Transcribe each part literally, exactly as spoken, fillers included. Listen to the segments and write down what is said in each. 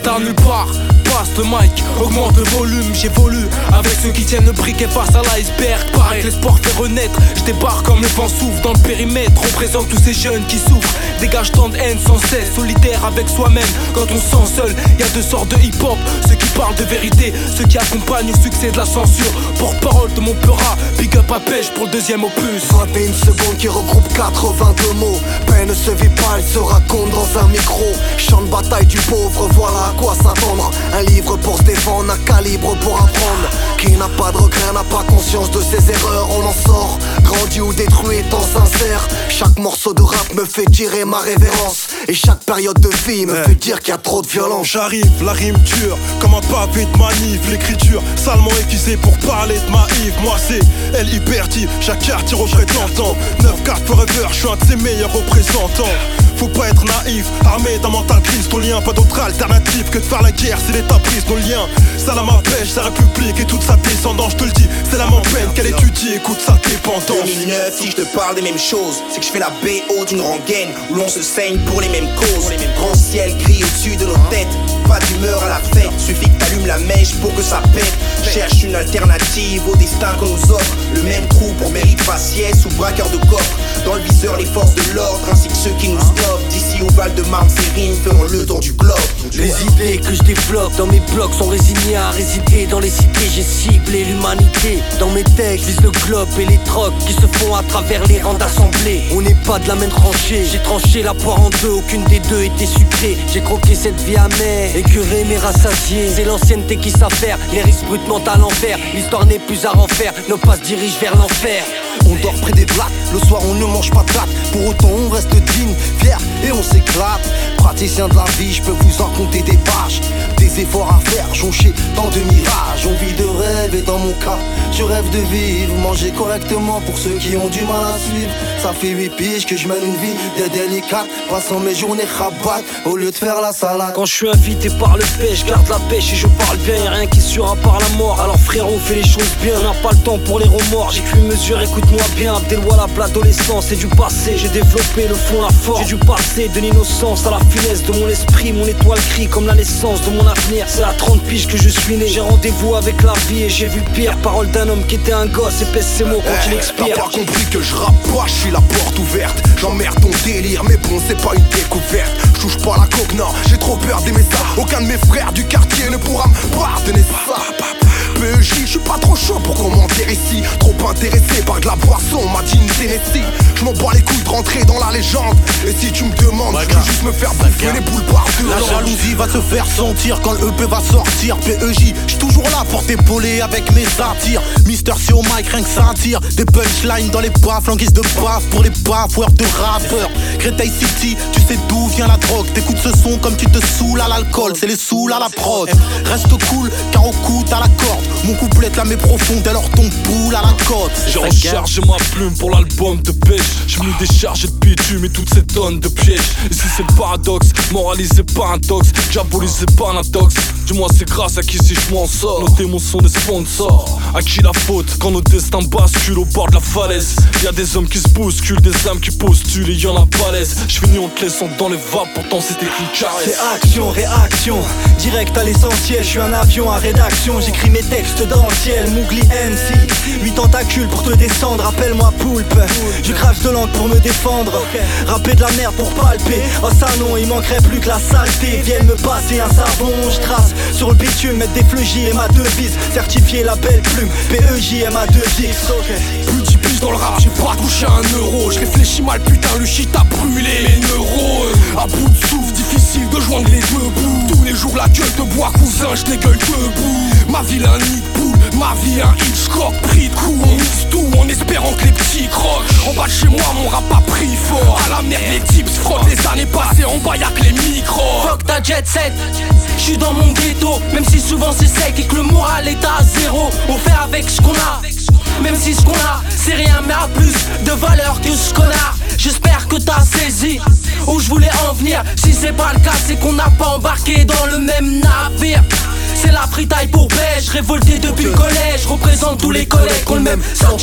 star nulle part. Passe le mic, augmente le volume, j'évolue avec ceux qui tiennent le briquet face à l'iceberg. Pareil que l'espoir fait renaître, je débarque comme le vent souffle dans le périmètre. On présente tous ces jeunes qui souffrent, dégage tant de haine sans cesse. Solitaire avec soi-même, quand on se sent seul. Y'a deux sortes de hip-hop, ceux qui parlent de vérité, ceux qui accompagnent au succès de la censure. Porte-parole de mon peura, big up à Pêche pour le deuxième opus. vingt et une secondes qui regroupe quatre-vingt-deux mots. Peine ne se vit pas, elle se raconte dans un micro. Champ de bataille du pauvre, voilà à quoi s'attendre. Un livre pour se défendre, un calibre pour apprendre. Qui n'a pas de regret, n'a pas conscience de ses erreurs. On en sort, grandi ou détruit étant sincère. Chaque morceau de rap me fait tirer ma révérence. Et chaque période de vie me hey. fait dire qu'il y a trop de violence. J'arrive, la rime dure, comme un pavé de manif. L'écriture salement aiguisée pour parler de ma Yves. Moi c'est L hyperti, chaque quartier représentant. neuf quatre forever, je suis un de ses meilleurs représentants. Faut pas être naïf, armé d'un mental cristolien. Pas d'autre alternative que de faire la guerre, c'est l'état prise nos liens. Salam à Pêche, sa république et toute sa descendance. Je te le dis, c'est la m'en peine qu'elle étudie, écoute sa dépendance. deux mille neuf, si je te parle des mêmes choses, c'est que je fais la B O d'une rengaine où l'on se saigne pour les mêmes causes. Les mêmes grand ciel gris au-dessus de nos têtes, pas d'humeur à la fête. Suffit que t'allumes la mèche pour que ça pète. Cherche une alternative au destin qu'on nous offre. Le même trou pour mérite faciès ou braqueur de coffre. Dans le viseur les forces de l'ordre ainsi que ceux qui nous stoppent. D'ici au Val de Marne, ces rimes feront le tour du globe. Les idées que je développe dans mes blocs sont résignées à résider dans les cités. J'ai ciblé l'humanité. Dans mes textes, je vise le globe et les trocs qui se font à travers les rangs d'assemblée. On n'est pas de la même tranchée. J'ai tranché la poire en deux, aucune des deux était sucrée. J'ai croqué cette vie amère, écuré mais rassasié. C'est l'ancienneté qui s'affaire, les risques bruts mentent à l'enfer. L'histoire n'est plus à refaire, nos pas se dirigent vers l'enfer. On dort près des plaques, le soir on ne mange pas de pâtes. Pour autant on reste digne, fier et on s'éclate. Praticien de la vie, je peux vous en compter des pages. Des efforts à faire, jonchés dans de mirages. On vit de rêve et dans mon cas, je rêve de vivre. Manger correctement pour ceux qui ont du mal à suivre. Ça fait huit piges que je mène une vie de délicate, passant mes journées rabat au lieu de faire la salade. Quand je suis invité par le pêche, je garde la pêche et je parle bien. Y'a rien qui sera par la mort, alors frérot fais les choses bien. On n'a pas le temps pour les remords, j'ai qu'une mesure, écoute-moi bien. Abdelwala, l'adolescence, c'est du passé. J'ai développé le fond, la force. J'ai dû passer de l'innocence à la finesse de mon esprit. Mon étoile crie comme la naissance de mon avenir. C'est à trente piges que je suis né. J'ai rendez-vous avec la vie et j'ai vu pire. Parole d'un homme qui était un gosse, épaisse ses mots quand il expire. T'as pas compris que je rappe pas, je suis la porte ouverte. J'emmerde ton délire, mais bon c'est pas une découverte. Je touche pas la coque, non, j'ai trop peur d'aimer ça. Aucun de mes frères du quartier ne pourra me pardonner ça. P E J, je suis pas trop chaud pour commenter ici. Trop intéressé par de la boisson, m'a dit une Tennessee. Je m'en bats les couilles de rentrer dans la légende. Et si tu me demandes, je veux juste me faire bouffer les boules par deux. La jalousie va se faire sentir quand le E P va sortir. P E J, j'suis toujours là pour t'épauler avec mes satires. Mister C au mic, rien que ça tire. Des punchlines dans les baffes, en guise de baf pour les baffeurs de rappeurs. Créteil City, tu sais d'où vient la drogue. T'écoutes ce son comme tu te saoules à l'alcool. C'est les saouls à la prod. Reste cool, car au coup t'as la corde. Mon couplet la met profonde, alors ton boule à la côte. J'ai rechargé ma plume pour l'album de pêche. J'ai mis déchargé de bitume et toutes ces tonnes de pièges. Et si c'est le paradoxe, moralisez pas un tox, diabolisez pas un intox. Dis-moi c'est grâce à qui si je m'en sors. Nos démons sont des sponsors. À qui la faute quand nos destins basculent au bord de la falaise? Y'a des hommes qui se bousculent, des âmes qui postulent et y'en a pas l'aise. J'finis en te laissant dans les vapes, pourtant c'était qu'une caresse. C'est action, réaction, direct à l'essentiel. Je suis un avion à rédaction, j'écris mes textes dans le ciel. Mougli M C, huit tentacules pour te descendre. Appelle-moi poulpe, je crache de langue pour me défendre. Rapper de la merde pour palper. Oh ça non, il manquerait plus que la saleté. Viennent me passer un savon, je trace sur le bitume, mettre des fleugies et ma devise. Certifié la belle plume, P E J M A deux X. Plus de dix piges dans le rap, j'ai pas touché un euro. Je réfléchis mal, putain, le shit a brûlé les neurones. À bout de souffle, difficile de joindre les deux bouts. Tous les jours la gueule de bois, cousin, je gueule debout. Ma ville un nid de poule, ma vie un Hitchcock. Pris de coups, on mise tout en espérant que les petits croquent. En bas de chez moi, mon rap a pris fort. À la merde, les types se frottent. Les années passées, en bas y'a que les micros. Fuck ta jet set, j'suis dans mon ghetto. Même si souvent c'est sec et que le moral est à zéro. On fait avec ce qu'on a, même si ce qu'on a c'est rien mais a plus de valeur que ce connard. J'espère que t'as saisi où je voulais en venir. Si c'est pas le cas, c'est qu'on n'a pas embarqué dans le même navire. C'est la fritaille pour pêche, révolté depuis le collège. Représente tous les collègues qui ont le même sentiment.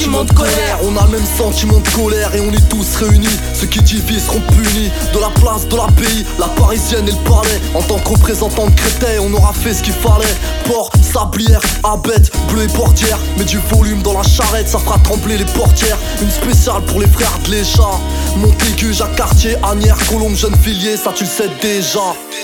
sentiment de colère. On a le même sentiment de colère et on est tous réunis. Ceux qui divisent seront punis. De la place de l'abbaye, la parisienne et le palais. En tant que représentant de Créteil, on aura fait ce qu'il fallait. Port, sablière, abette, bleu et portière. Mets du volume dans la charrette, ça fera trembler les portières. Une spéciale pour les frères de l'Échat. Montaigu, Jacques Cartier, Agnières, Colombe, Gennevilliers, ça tu le sais déjà.